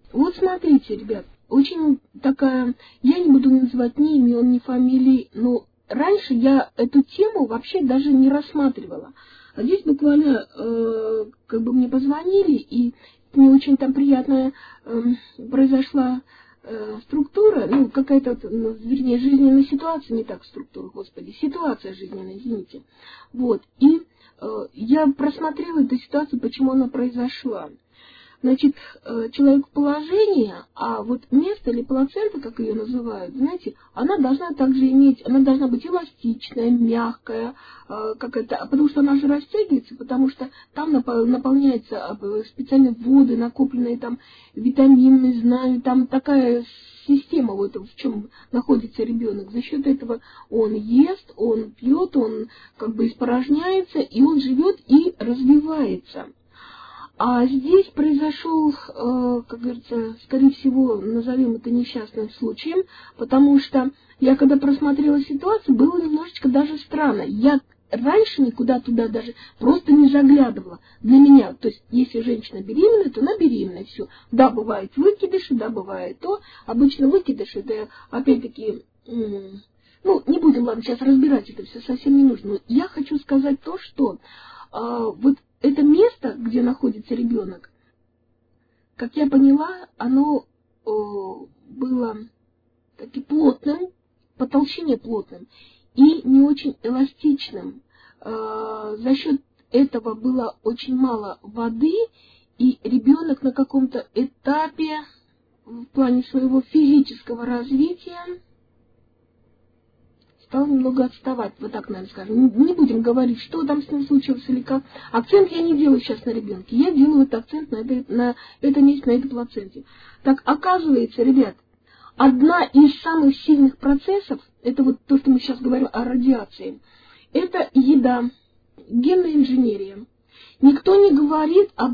Вот смотрите, ребят, очень такая, я не буду называть ни имен, ни фамилий, но раньше я эту тему вообще даже не рассматривала. А здесь буквально, как бы мне позвонили, и не очень там приятная произошла структура, ну, какая-то, ну, вернее, жизненная ситуация, не так структура, господи, ситуация жизненная, извините. Вот, и я просмотрела эту ситуацию, почему она произошла. Значит, человек в положении, а вот место или плацента, как ее называют, знаете, она должна также иметь, она должна быть эластичная, мягкая, какая-то, потому что она же растягивается, потому что там наполняются специальные воды, накопленные там витамины, знаю, там такая система, вот в чем находится ребенок. За счет этого он ест, он пьет, он как бы испорожняется, и он живет и развивается. А здесь произошел, как говорится, скорее всего, назовем это несчастным случаем, потому что я, когда просмотрела ситуацию, было немножечко даже странно. Я раньше никуда туда даже просто не заглядывала. Для меня, то есть, если женщина беременна, то она беременна, все. Да, бывают выкидыши, да, бывает то. Обычно выкидыши, это, опять-таки, ну, не будем, ладно, сейчас разбирать это все, совсем не нужно. Но я хочу сказать то, что вот это место, где находится ребенок, как я поняла, оно было таки плотным, по толщине плотным и не очень эластичным. За счет этого было очень мало воды, и ребенок на каком-то этапе в плане своего физического развития стал немного отставать, вот так, наверное, скажем. Не будем говорить, что там с ним случилось или как. Акцент я не делаю сейчас на ребенке, я делаю этот акцент на этом месте, на этой плаценте. Так, оказывается, ребят, одна из самых сильных процессов, это вот то, что мы сейчас говорим о радиации, это еда, генная инженерия. Никто не говорит о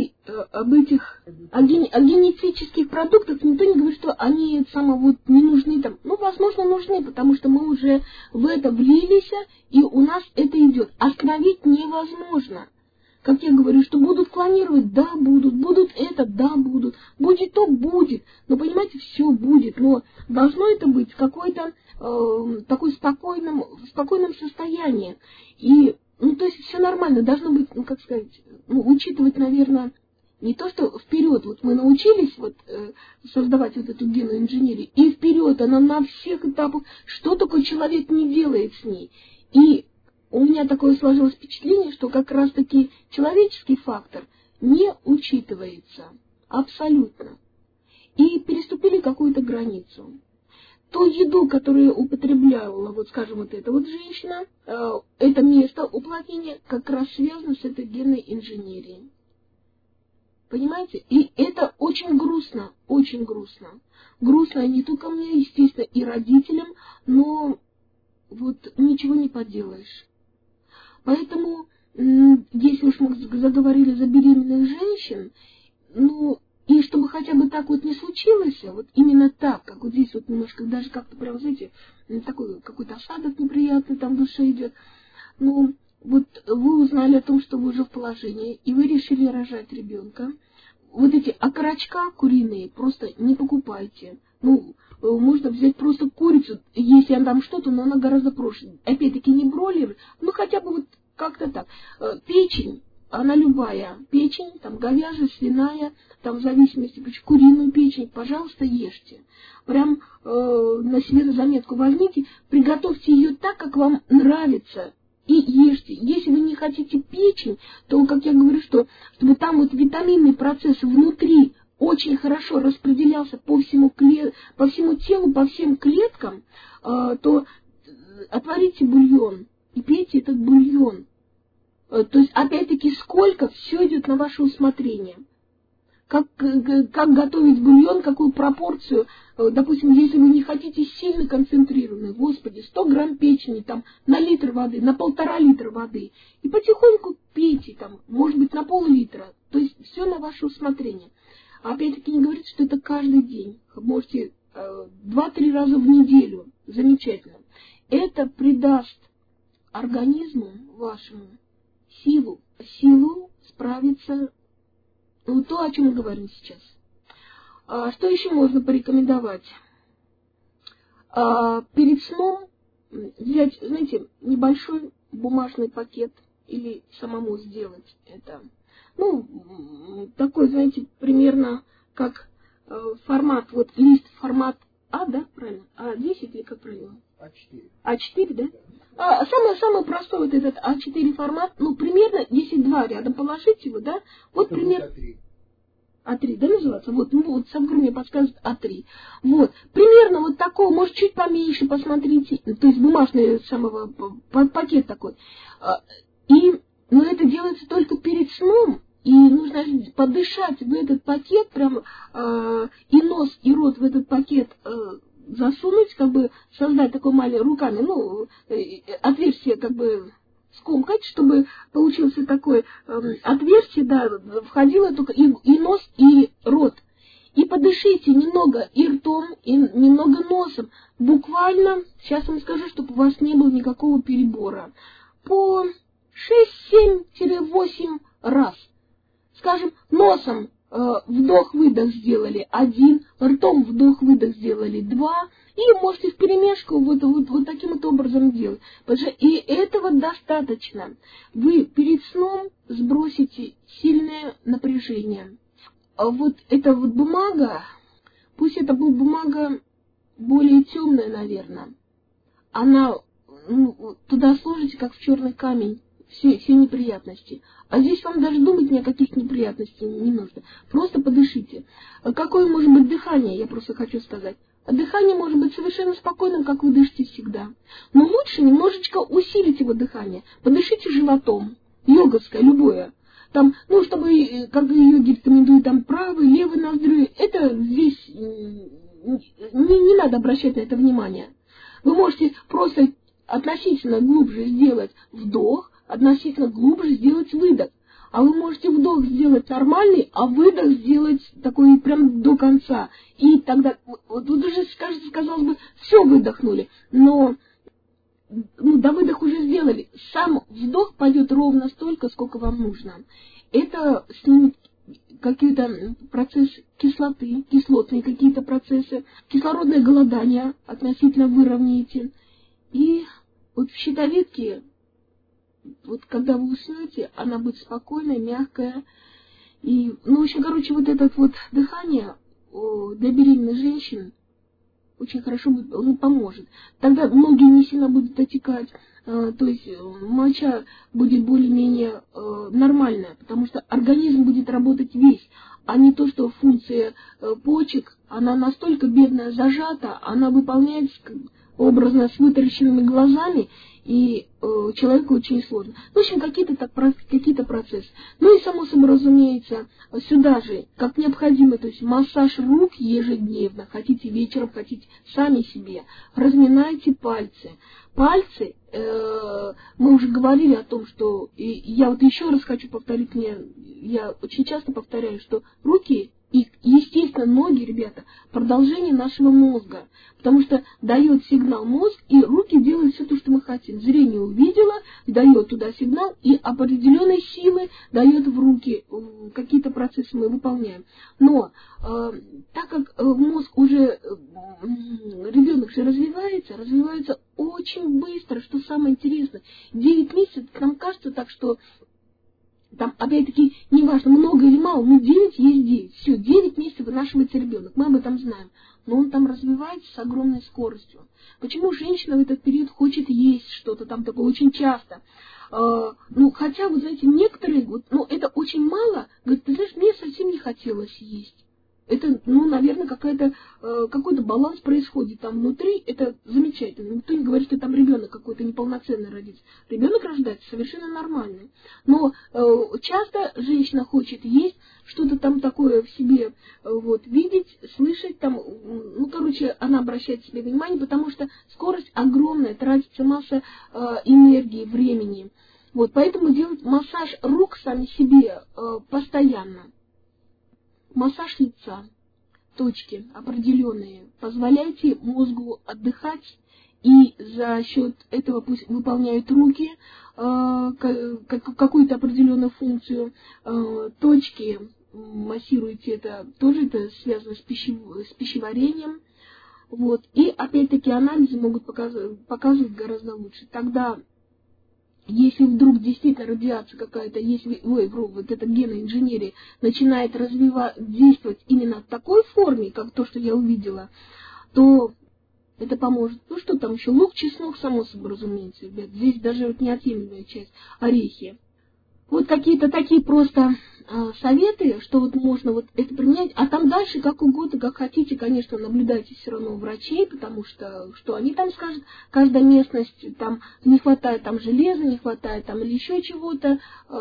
генетических продуктах, никто не говорит, что они не нужны там. Ну, возможно, нужны, потому что мы уже в это влились, и у нас это идет. Остановить невозможно. Как я говорю, что будут клонировать, да, будут это, да, будут. Будет то, будет. Но, понимаете, все будет. Но должно это быть в какой-то такой спокойном состоянии. И ну, то есть все нормально, должно быть, ну, как сказать, ну, учитывать, наверное, не то, что вперед, вот мы научились создавать вот эту генную инженерию, и вперед она на всех этапах, что только человек не делает с ней. И у меня такое сложилось впечатление, что как раз-таки человеческий фактор не учитывается абсолютно. И переступили какую-то границу. Ту еду, которую употребляла, вот скажем, вот эта вот женщина, это место уплотнения как раз связано с этой генной инженерией. Понимаете? И это очень грустно, очень грустно. Грустно не только мне, естественно, и родителям, но вот ничего не поделаешь. Поэтому, если уж мы заговорили за беременных женщин, ну, и чтобы хотя бы так вот не случилось, вот именно так, как вот здесь вот немножко, даже как-то прям, знаете, такой какой-то осадок неприятный там в душе идет. Ну, вот вы узнали о том, что вы уже в положении, и вы решили рожать ребенка. Вот эти окорочка куриные просто не покупайте. Ну, можно взять просто курицу, если она там что-то, но она гораздо проще. Опять-таки не бройлер, ну хотя бы вот как-то так. Печень. Она любая, печень, там говяжья, свиная, там в зависимости, куриную печень, пожалуйста, ешьте. Прям на себе заметку возьмите, приготовьте ее так, как вам нравится, и ешьте. Если вы не хотите печень, то, как я говорю, что чтобы там вот витаминный процесс внутри очень хорошо распределялся по всему телу, по всем клеткам, то отварите бульон и пейте этот бульон. То есть, опять-таки, сколько, все идет на ваше усмотрение. Как готовить бульон, какую пропорцию, допустим, если вы не хотите сильно концентрированный, господи, 100 грамм печени, там, на литр воды, на 1,5 литра воды, и потихоньку пейте, там, может быть, на пол-литра, то есть, все на ваше усмотрение. А опять-таки, не говорите, что это каждый день, можете 2-3 раза в неделю, замечательно. Это придаст организму вашему силу справиться, ну, то, о чем мы говорим сейчас. Что еще можно порекомендовать? Перед сном взять, знаете, небольшой бумажный пакет или самому сделать это. Ну, такой, знаете, примерно как формат, вот лист формат А, да, правильно? А10 или как правильно? А4. А4, да? Самый простой вот этот А4 формат, ну, примерно, если два рядом положить его, да, вот это примерно... А3. А3, да, называется? Вот, ну, вот Садхгуру мне подсказывает А3. Вот, примерно вот такого, может, чуть поменьше, посмотрите, то есть бумажный самого пакет такой. Но это делается только перед сном, и нужно подышать в этот пакет, прям и нос, и рот в этот пакет засунуть, как бы создать такой маленький руками, ну, отверстие как бы скомкать, чтобы получился такое отверстие, да, входило только и нос, и рот. И подышите немного и ртом, и немного носом. Буквально, сейчас вам скажу, чтобы у вас не было никакого перебора. По 6-7-8 раз. Скажем, носом вдох-выдох сделали 1, ртом вдох-выдох сделали 2, и можете вперемешку вот таким вот образом делать. Потому что и этого достаточно. Вы перед сном сбросите сильное напряжение. А вот эта вот бумага, пусть это будет бумага более темная, наверное, она туда сложите, как в черный камень, все неприятности. А здесь вам даже думать ни о каких неприятностях не нужно. Просто подышите. Какое может быть дыхание, я просто хочу сказать. Дыхание может быть совершенно спокойным, как вы дышите всегда. Но лучше немножечко усилить его дыхание. Подышите животом, йоговское, любое. Там, ну, чтобы, как йоги рекомендуют, там правый, левый ноздрю, это здесь не надо обращать на это внимание. Вы можете просто относительно глубже сделать вдох, относительно глубже сделать выдох. А вы можете вдох сделать нормальный, а выдох сделать такой прям до конца. И тогда, вот уже, казалось бы, все выдохнули, но до выдоха уже сделали. Сам вдох пойдет ровно столько, сколько вам нужно. Это снимет какие-то процессы кислоты, кислотные какие-то процессы, кислородное голодание относительно выровняете. И вот в щитовидке, вот когда вы уснете, она будет спокойная, мягкая. И, ну, в общем, короче, вот это вот дыхание для беременных женщин очень хорошо поможет. Тогда ноги не сильно будут отекать, то есть моча будет более-менее нормальная, потому что организм будет работать весь, а не то, что функция почек, она настолько бедная, зажата, она выполняется образно с вытаращенными глазами, и человеку очень сложно. В общем, какие-то процессы. Ну и, само собой, разумеется, сюда же, как необходимо, то есть массаж рук ежедневно, хотите вечером, хотите сами себе, разминайте пальцы. Пальцы, мы уже говорили о том, что, и я вот еще раз хочу повторить, я очень часто повторяю, что руки и, естественно, ноги, ребята, продолжение нашего мозга, потому что дает сигнал мозг, и руки делают все то, что мы хотим. Зрение увидело, дает туда сигнал, и определенные силы дает в руки, какие-то процессы мы выполняем. Но так как мозг уже, ребенок же развивается очень быстро, что самое интересное. 9 месяцев, нам кажется так, что там, опять-таки, неважно, много или мало, но 9 есть 9. Все, 9 месяцев вынашивается ребенок, мы об этом знаем. Но он там развивается с огромной скоростью. Почему женщина в этот период хочет есть что-то там такое очень часто? Ну, хотя, вы знаете, некоторые, вот, ну, это очень мало, говорят, ты знаешь, мне совсем не хотелось есть. Это, ну, наверное, какой-то баланс происходит там внутри, это замечательно. Никто не говорит, что там ребенок какой-то неполноценный родится. Ребенок рождается совершенно нормальный. Но часто женщина хочет есть, что-то там такое в себе вот, видеть, слышать, там, ну, короче, она обращает себе внимание, потому что скорость огромная, тратится масса энергии, времени. Вот, поэтому делать массаж рук сами себе постоянно. Массаж лица, точки определенные. Позволяйте мозгу отдыхать, и за счет этого пусть выполняют руки какую-то определенную функцию. Точки массируете это, тоже это связано с пищеварением. Вот. И опять-таки анализы могут показывать гораздо лучше. Тогда, если вдруг действительно радиация какая-то, если вот эта геноинженерия начинает действовать именно в такой форме, как то, что я увидела, то это поможет. Ну что там еще? Лук, чеснок, само собой, разумеется, ребят. Здесь даже вот неотъемлемая часть. Орехи. Вот какие-то такие просто советы, что вот можно вот это применять, а там дальше как угодно, как хотите, конечно, наблюдайте все равно у врачей, потому что они там скажут, каждая местность, там не хватает там железа, не хватает там или еще чего-то,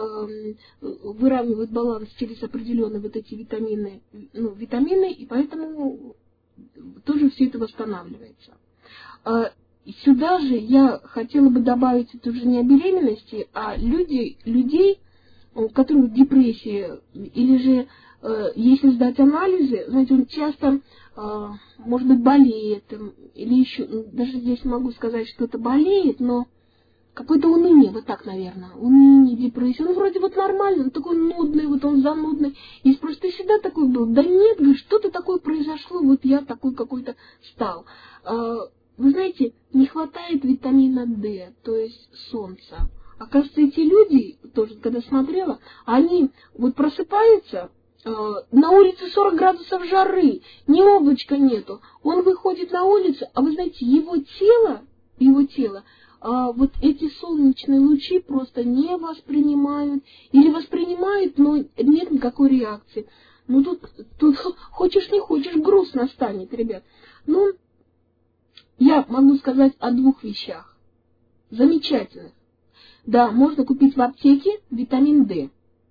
выравнивают баланс через определенные вот эти витамины, и поэтому тоже все это восстанавливается. Сюда же я хотела бы добавить, это уже не о беременности, а людей, у которых депрессия, или же, если сдать анализы, знаете, он часто, может быть, болеет, или еще, даже здесь могу сказать, что это болеет, но какое-то уныние, вот так, наверное, уныние, депрессия, он вроде вот нормальный, он такой нудный, вот он занудный, и спросит, ты всегда такой был? Да нет, говорит, что-то такое произошло, вот я такой какой-то стал. Вы знаете, не хватает витамина D, то есть солнца. Оказывается, эти люди, тоже когда смотрела, они вот просыпаются, на улице 40 градусов жары, ни облачка нету. Он выходит на улицу, а вы знаете, его тело, вот эти солнечные лучи просто не воспринимают, или воспринимают, но нет никакой реакции. Ну тут хочешь не хочешь, грустно станет, ребят. Ну, я могу сказать о двух вещах. Замечательных. Да, можно купить в аптеке витамин D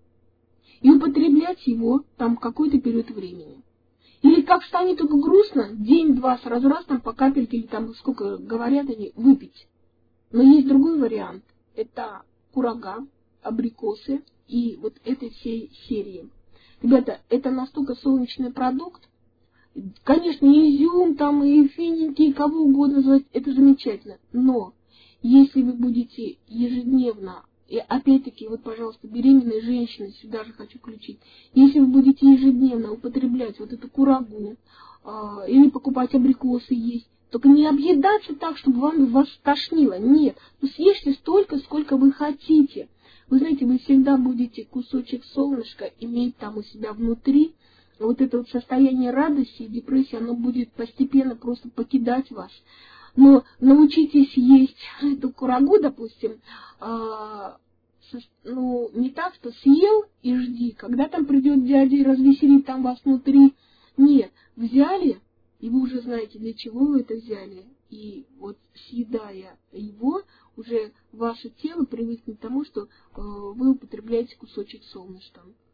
и употреблять его там какой-то период времени. Или как станет только грустно, день-два сразу раз там по капельке, или там сколько говорят они, выпить. Но есть другой вариант. Это курага, абрикосы и вот этой всей серии. Ребята, это настолько солнечный продукт. Конечно, и изюм, там, и финики, и кого угодно называть, это замечательно. Но если вы будете ежедневно, и опять-таки, вот, пожалуйста, беременные женщины, сюда же хочу включить, если вы будете ежедневно употреблять вот эту курагу, или покупать абрикосы есть, только не объедаться так, чтобы вас тошнило. Нет, ну съешьте столько, сколько вы хотите. Вы знаете, вы всегда будете кусочек солнышка иметь там у себя внутри. Вот это вот состояние радости и депрессии, оно будет постепенно просто покидать вас. Но научитесь есть эту курагу, допустим, не так, что съел и жди, когда там придет дядя и развеселит там вас внутри. Нет, взяли, и вы уже знаете, для чего вы это взяли. И вот съедая его, уже ваше тело привыкнет к тому, что вы употребляете кусочек солнышка.